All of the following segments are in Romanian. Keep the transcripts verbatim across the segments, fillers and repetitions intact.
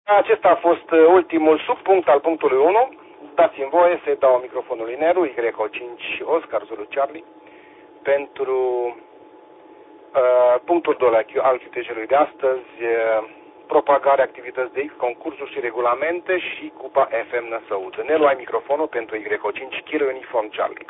Acesta a fost ultimul subpunct al punctului unu. Dați-mi voie să-i dau microfonul Neru, Y cinci Oscar Zulu Charlie, pentru uh, punctul doi al Q T J-ului de astăzi, uh, propagarea activități de X, concursuri și regulamente și Cupa F M Năsăud. Neru, ai microfonul pentru Y cinci Kilo Uniform Charlie.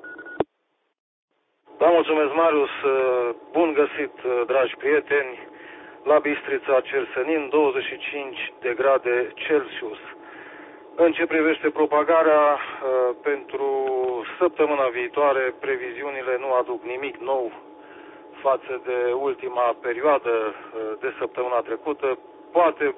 Da, mulțumesc, Marius. Bun găsit, dragi prieteni, la Bistrița Cersenin, douăzeci și cinci de grade Celsius. În ce privește propagarea, pentru săptămâna viitoare, previziunile nu aduc nimic nou față de ultima perioadă de săptămâna trecută. Poate,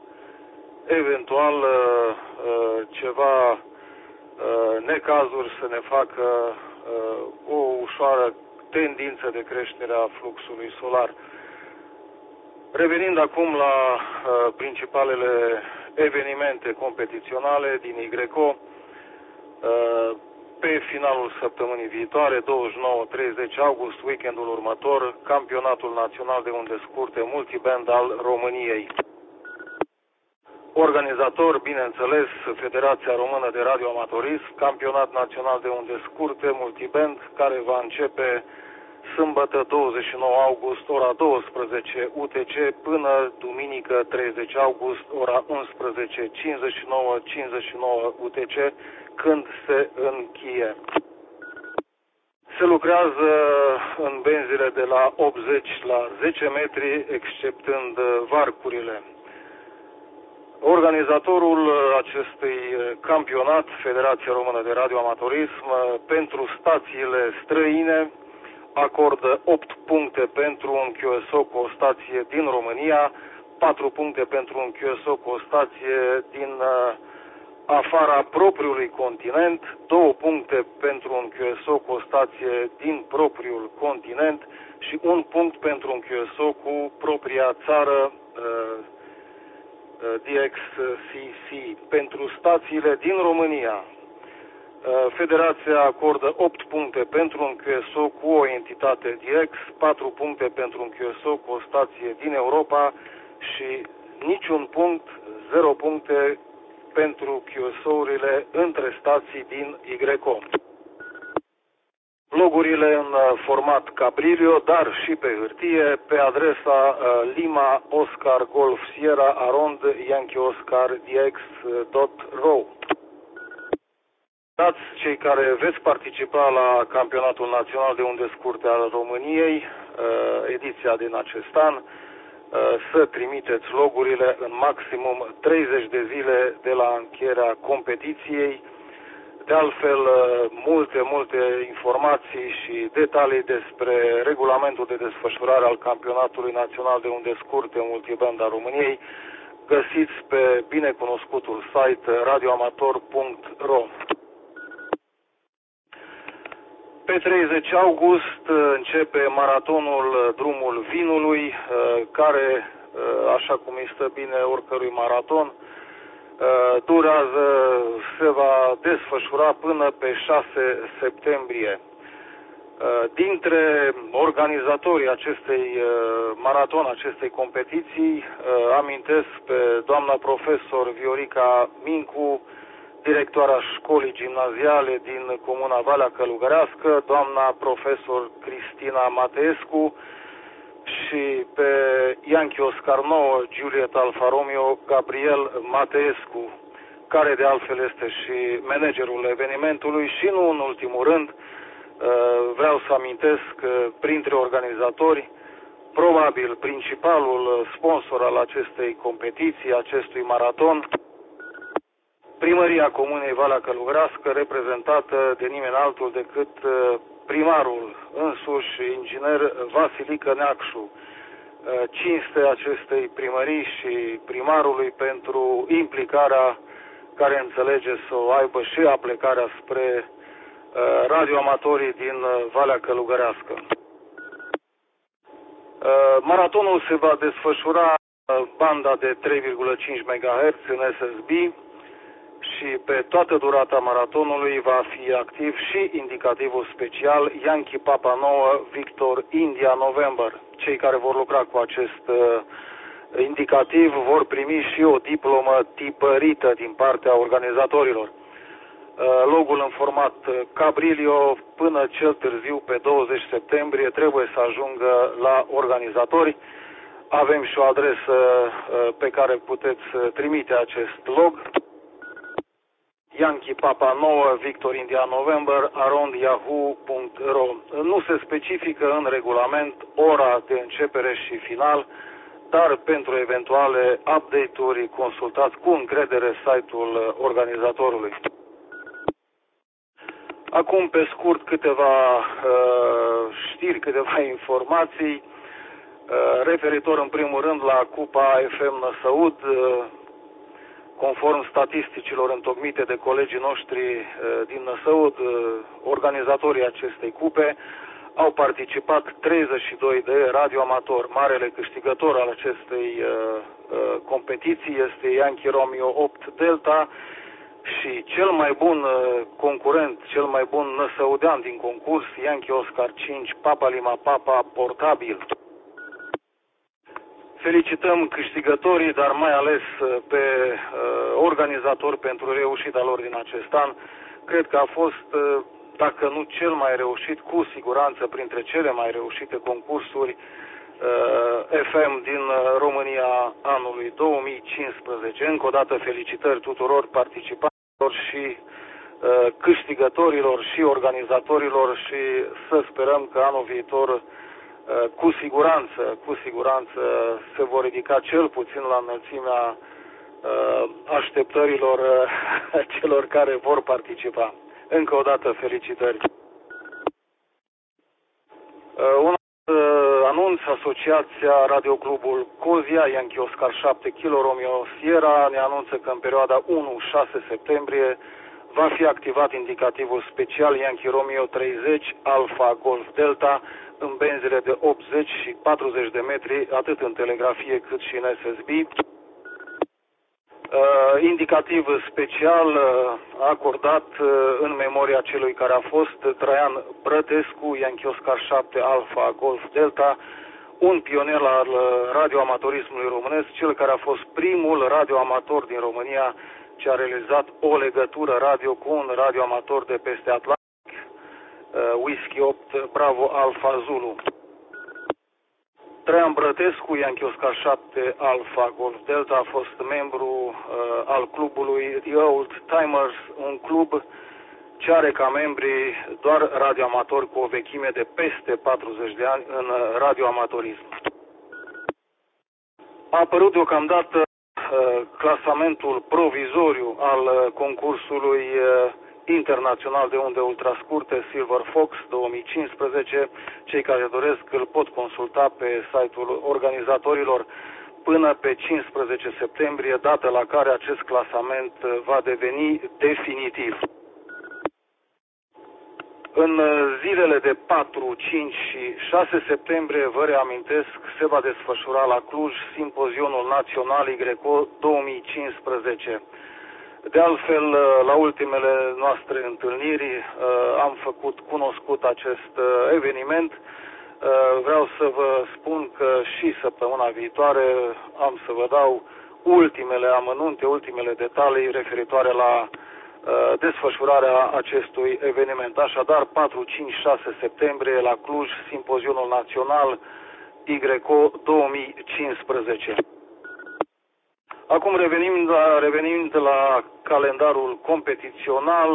eventual, ceva necazuri să ne facă o ușoară tendință de creștere a fluxului solar. Revenind acum la uh, principalele evenimente competiționale din Y C O, uh, pe finalul săptămânii viitoare, douăzeci și nouă treizeci august, weekendul următor, campionatul național de unde scurte multiband al României. Organizator, bineînțeles, Federația Română de Radioamatorism, campionat național de unde scurte multiband, care va începe sâmbătă douăzeci și nouă august, ora douăsprezece U T C, până duminică treizeci august, ora unsprezece cincizeci și nouă cincizeci și nouă U T C, când se încheie. Se lucrează în benzile de la optzeci la zece metri, exceptând varcurile. Organizatorul acestui campionat, Federația Română de Radioamatorism, pentru stațiile străine, acordă opt puncte pentru un Q S O cu o stație din România, patru puncte pentru un Q S O cu o stație din uh, afara propriului continent, două puncte pentru un Q S O cu o stație din propriul continent și un punct pentru un Q S O cu propria țară uh, D X C C. Pentru stațiile din România, Federația acordă opt puncte pentru un Q S O cu o entitate D X, patru puncte pentru un Q S O cu o stație din Europa și niciun punct, zero puncte pentru Q S O-urile între stații din Y C O. Logurile în format Cabrilio, dar și pe hârtie, pe adresa Lima Oscar Golf Sierra Arond Yankee Oscar D X dot R O. Dați cei care veți participa la Campionatul Național de Unde Scurte al României, ediția din acest an, să trimiteți logurile în maximum treizeci de zile de la încheierea competiției. De altfel, multe, multe informații și detalii despre regulamentul de desfășurare al Campionatului Național de Unde Scurte multiband al României găsiți pe binecunoscutul site radioamator punct R O. Pe treizeci august începe maratonul Drumul Vinului, care, așa cum îi stă bine oricărui maraton, durează, se va desfășura până pe șase septembrie. Dintre organizatorii acestei maraton, acestei competiții, amintesc pe doamna profesor Viorica Mincu, directoarea școlii gimnaziale din Comuna Valea Călugărească, doamna profesor Cristina Mateescu și pe Yankee Oscar nouă, Juliet Alfa Romeo, Gabriel Mateescu, care de altfel este și managerul evenimentului și nu în ultimul rând, vreau să amintesc printre organizatori, probabil principalul sponsor al acestei competiții, acestui maraton, Primăria Comunei Valea Călugărească, reprezentată de nimeni altul decât primarul însuși, inginer Vasilică Neacșu. Cinste acestei primării și primarului pentru implicarea care înțelege să o aibă și aplecarea spre radioamatorii din Valea Călugărească. Maratonul se va desfășura banda de trei virgulă cinci megahertz în S S B și pe toată durata maratonului va fi activ și indicativul special Yankee Papa nouă Victor India November. Cei care vor lucra cu acest indicativ vor primi și o diplomă tipărită din partea organizatorilor. Logul în format Cabrilio până cel târziu pe douăzeci septembrie trebuie să ajungă la organizatori. Avem și o adresă pe care puteți trimite acest log: Yankee Papa nouă Victor India November arond yahoo punct ro. Nu se specifică în regulament ora de începere și final, dar pentru eventuale update-uri consultați cu încredere site-ul organizatorului. Acum, pe scurt, câteva uh, știri, câteva informații uh, referitor în primul rând la Cupa F M Năsăud. Uh, conform statisticilor întocmite de colegii noștri uh, din Năsăud, uh, organizatorii acestei cupe au participat treizeci și doi de radioamatori. Marele câștigător al acestei uh, uh, competiții este Yankee Romeo opt Delta și cel mai bun uh, concurent, cel mai bun năsăudean din concurs, Yankee Oscar cinci Papa Lima Papa portabil. Felicităm câștigătorii, dar mai ales pe uh, organizatori pentru reușita lor din acest an. Cred că a fost, uh, dacă nu cel mai reușit, cu siguranță printre cele mai reușite concursuri uh, F M din România anului două mii cincisprezece. Încă o dată felicitări tuturor participanților și uh, câștigătorilor și organizatorilor și să sperăm că anul viitor cu siguranță, cu siguranță se vor ridica cel puțin la înălțimea așteptărilor celor care vor participa. Încă o dată felicitări. Un anunț: Asociația Radioclubul Cozia, Yankee Oscar șapte Kilo Romeo Sierra, ne anunță că în perioada unu șase septembrie va fi activat indicativul special Yankee Romeo treizeci Alpha Golf Delta în benzile de optzeci și patruzeci de metri, atât în telegrafie cât și în S S B. Uh, indicativ special uh, acordat uh, în memoria celui care a fost Traian Brătescu, Yankee Oscar șapte Alpha Golf Delta, un pionier al radioamatorismului românesc, cel care a fost primul radioamator din România ce a realizat o legătură radio cu un radioamator de peste Atlantic, Whisky opt Bravo Alpha Zulu. Traian Brătescu, Yankee Oscar șapte Alpha Golf Delta, a fost membru uh, al clubului The Old Timers, un club ce are ca membri doar radioamatori cu o vechime de peste patruzeci de ani în radioamatorism. A apărut deocamdată uh, clasamentul provizoriu al uh, concursului uh, internațional de unde ultrascurte Silver Fox două mii cincisprezece. Cei care doresc îl pot consulta pe site-ul organizatorilor până pe cincisprezece septembrie, dată la care acest clasament va deveni definitiv. În zilele de patru, cinci și șase septembrie, vă reamintesc, se va desfășura la Cluj Simpozionul Național Y două mii cincisprezece. De altfel, la ultimele noastre întâlniri am făcut cunoscut acest eveniment. Vreau să vă spun că și săptămâna viitoare am să vă dau ultimele amănunte, ultimele detalii referitoare la desfășurarea acestui eveniment. Așadar, patru, cinci, șase septembrie la Cluj, Simpozionul Național Y două mii cincisprezece. Acum revenim la, revenind la calendarul competițional,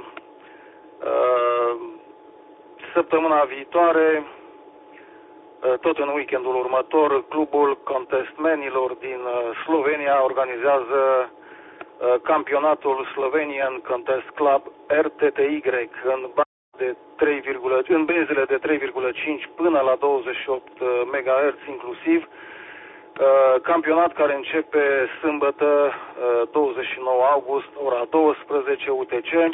săptămâna viitoare, tot în weekendul următor, clubul Contestmenilor din Slovenia organizează campionatul Slovenian Contest Club R T T Y în, de trei, în benzile de trei virgulă cinci până la douăzeci și opt megahertz inclusiv. Campionat care începe sâmbătă douăzeci și nouă august, ora douăsprezece U T C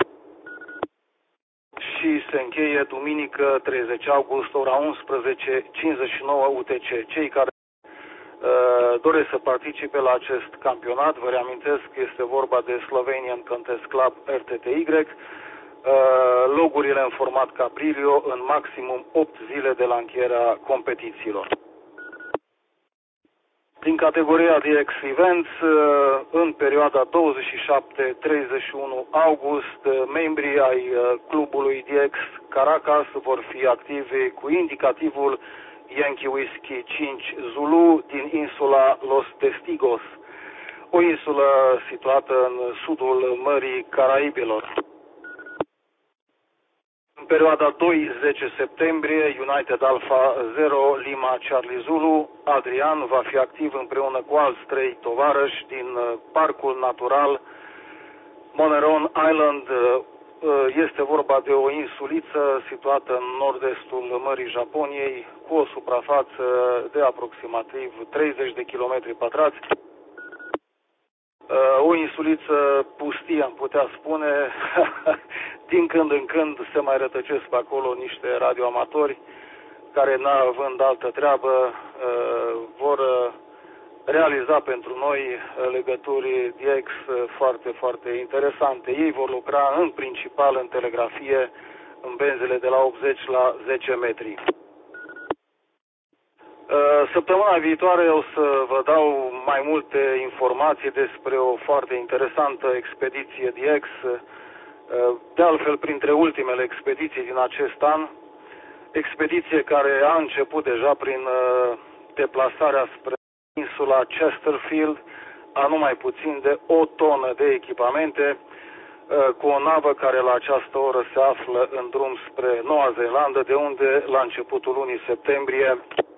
și se încheie duminică treizeci august, ora unsprezece cincizeci și nouă U T C. Cei care uh, doresc să participe la acest campionat, vă reamintesc, este vorba de Slovenian Contest Club R T T Y, uh, logurile în format Cabrilio în maximum opt zile de la încheierea competițiilor. din categoria D X Events, în perioada douăzeci și șapte treizeci și unu august, membrii ai clubului D X Caracas vor fi activi cu indicativul Yankee Whiskey cinci Zulu din insula Los Testigos, o insulă situată în sudul Mării Caraibilor. În perioada doi zece septembrie, United Alpha zero Lima Charlie Zulu, Adrian va fi activ împreună cu alți trei tovarăși din parcul natural Moneron Island. Este vorba de o insuliță situată în nord-estul Mării Japoniei, cu o suprafață de aproximativ treizeci de kilometri pătrați. O insuliță pustie, am putea spune. Din când în când se mai rătăcesc pe acolo niște radioamatori care, n-având altă treabă, vor realiza pentru noi legături D X foarte, foarte interesante. Ei vor lucra în principal în telegrafie, în benzele de la optzeci la zece metri. Săptămâna viitoare o să vă dau mai multe informații despre o foarte interesantă expediție D X, de altfel printre ultimele expediții din acest an, expediție care a început deja prin deplasarea spre insula Chesterfield a numai puțin de o tonă de echipamente, cu o navă care la această oră se află în drum spre Noua Zeelandă, de unde la începutul lunii septembrie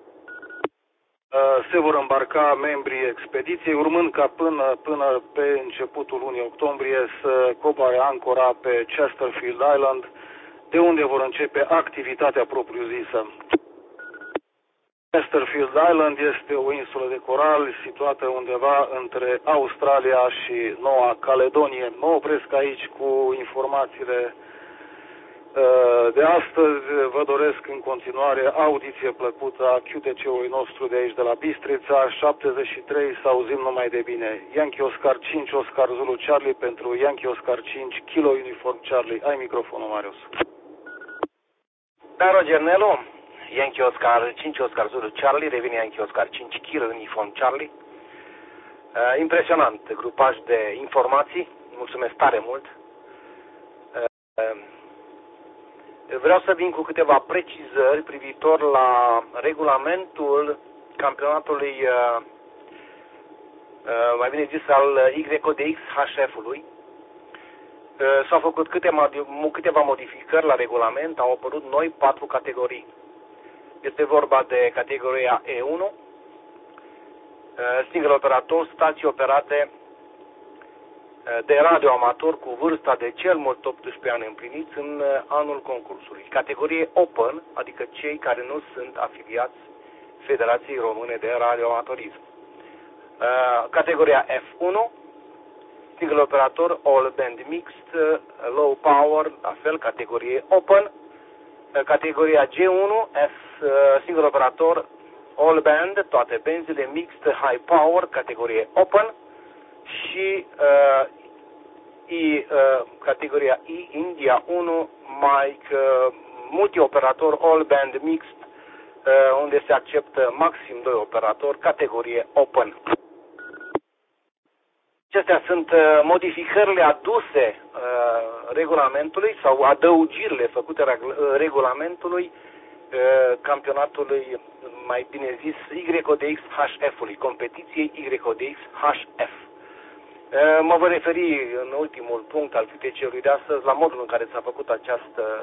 se vor îmbarca membrii expediției, urmând ca până, până pe începutul lunii octombrie să coboare ancora pe Chesterfield Island, de unde vor începe activitatea propriu-zisă. Chesterfield Island este o insulă de coral situată undeva între Australia și Noua Caledonie. Mă opresc aici cu informațiile de astăzi. Vă doresc în continuare audiție plăcută a Q T C-ului nostru de aici de la Bistrița. șaptezeci și trei, să auzim numai de bine. Yankee Oscar cinci, Oscar Zulu Charlie pentru Yankee Oscar cinci, Kilo Uniform Charlie. Ai microfonul, Marius. Da, Roger Nelu, Yankee Oscar cinci, Oscar Zulu Charlie, revine Yankee Oscar cinci, Kilo Uniform Charlie. Uh, impresionant grupaj de informații, mulțumesc tare mult. Uh, Vreau să vin cu câteva precizări privitor la regulamentul campionatului, uh, uh, mai bine zis, al Y D X H F-ului. Uh, S-au făcut câteva, câteva modificări la regulament, au apărut noi patru categorii. Este vorba de categoria E unu, uh, single operator, stații operate de radioamator cu vârsta de cel mult optsprezece ani împliniți în anul concursului. Categorie Open, adică cei care nu sunt afiliați Federației Române de Radioamatorism. Categoria F unu, single operator, all band mixed, low power, la fel, categorie Open. Categoria G unu, F, single operator, all band, toate benzile mixed, high power, categorie Open. Și uh, I, uh, categoria I, India unu, mic, uh, multioperator, all band mixed, uh, unde se acceptă maxim doi operatori, categorie Open. Acestea sunt uh, modificările aduse uh, regulamentului sau adăugirile făcute reg regulamentului uh, campionatului, mai bine zis, Y D X H F-ului, competiției Y D X H F. Mă voi referi în ultimul punct al Q T C-ului de astăzi la modul în care s-a făcut această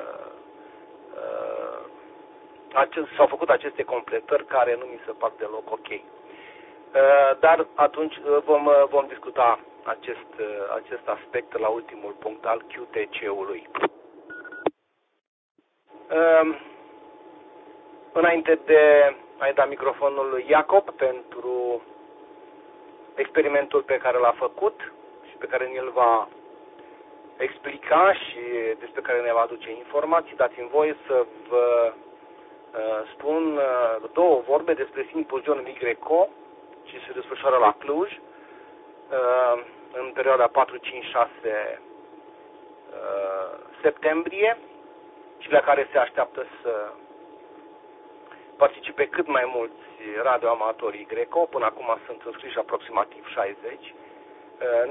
s-au făcut aceste completări care nu mi se par deloc ok. Dar atunci vom, vom discuta acest, acest aspect la ultimul punct al Q T C-ului. Înainte de a-i da microfonul lui Iacob pentru experimentul pe care l-a făcut și pe care ne-l va explica și despre care ne va aduce informații, dați-mi voie să vă uh, spun uh, două vorbe despre simpozion Migreco, ce se desfășoară la Cluj uh, în perioada patru, cinci, șase uh, septembrie și la care se așteaptă să participe cât mai mulți radioamatori Greco. Până acum sunt înscriși aproximativ șaizeci.